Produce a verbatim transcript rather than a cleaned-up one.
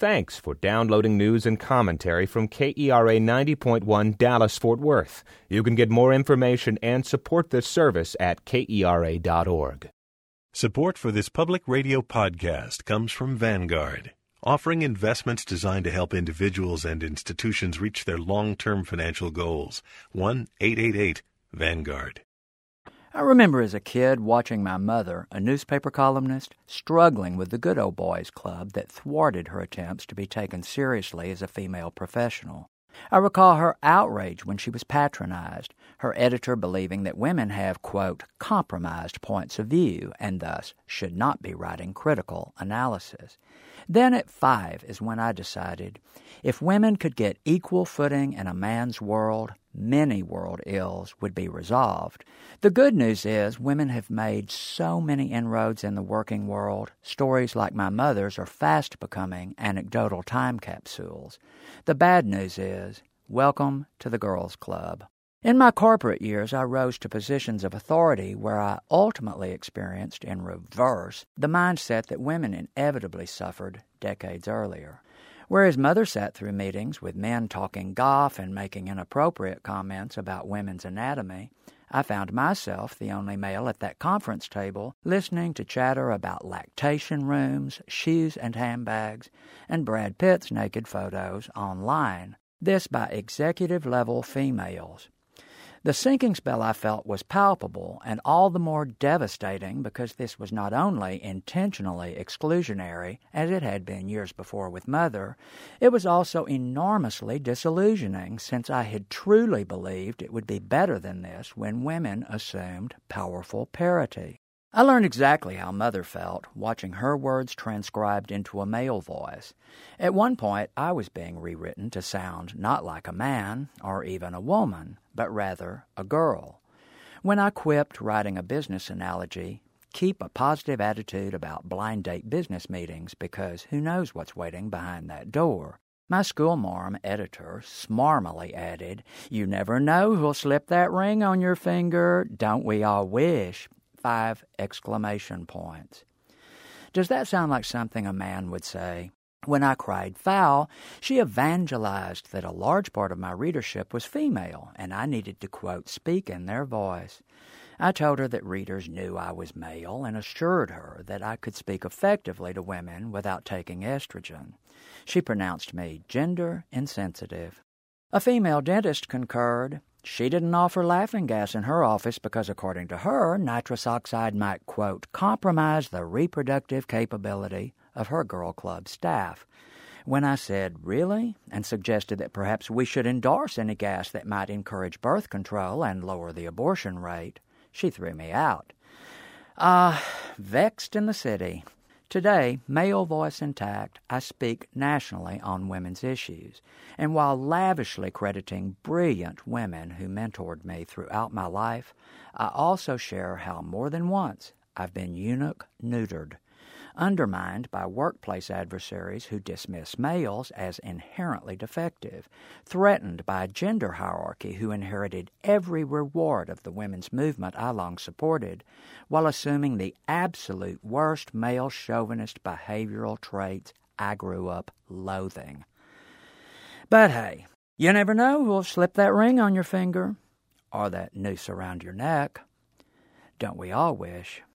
Thanks for downloading news and commentary from K E R A ninety point one Dallas-Fort Worth. You can get more information and support this service at K E R A dot org. Support for this public radio podcast comes from Vanguard, offering investments designed to help individuals and institutions reach their long-term financial goals. one eight eight eight Vanguard. I remember as a kid watching my mother, a newspaper columnist, struggling with the Good Old Boys Club that thwarted her attempts to be taken seriously as a female professional. I recall her outrage when she was patronized, her editor believing that women have, quote, compromised points of view and thus should not be writing critical analysis. Then at five is when I decided if women could get equal footing in a man's world, many world ills would be resolved. The good news is women have made so many inroads in the working world, stories like my mother's are fast becoming anecdotal time capsules. The bad news is, welcome to the girls' club. In my corporate years, I rose to positions of authority where I ultimately experienced, in reverse, the mindset that women inevitably suffered decades earlier. Whereas Mother sat through meetings with men talking golf and making inappropriate comments about women's anatomy, I found myself the only male at that conference table listening to chatter about lactation rooms, shoes and handbags, and Brad Pitt's naked photos online. This by executive-level females. The sinking spell I felt was palpable and all the more devastating because this was not only intentionally exclusionary, as it had been years before with Mother, it was also enormously disillusioning since I had truly believed it would be better than this when women assumed powerful parity. I learned exactly how Mother felt, watching her words transcribed into a male voice. At one point, I was being rewritten to sound not like a man or even a woman, but rather a girl. When I quipped, writing a business analogy, keep a positive attitude about blind date business meetings because who knows what's waiting behind that door. My schoolmarm editor smarmily added, you never know who'll slip that ring on your finger, don't we all wish? Five exclamation points. Does that sound like something a man would say? When I cried foul, she evangelized that a large part of my readership was female, and I needed to, quote, speak in their voice. I told her that readers knew I was male and assured her that I could speak effectively to women without taking estrogen. She pronounced me gender insensitive. A female dentist concurred. She didn't offer laughing gas in her office because, according to her, nitrous oxide might, quote, compromise the reproductive capability of her girl club staff. When I said, really, and suggested that perhaps we should endorse any gas that might encourage birth control and lower the abortion rate, she threw me out. Ah, uh, vexed in the city. Today, male voice intact, I speak nationally on women's issues, and while lavishly crediting brilliant women who mentored me throughout my life, I also share how more than once I've been eunuch-neutered, undermined by workplace adversaries who dismiss males as inherently defective, threatened by a gender hierarchy who inherited every reward of the women's movement I long supported, while assuming the absolute worst male chauvinist behavioral traits I grew up loathing. But hey, you never know who'll slip that ring on your finger, or that noose around your neck. Don't we all wish?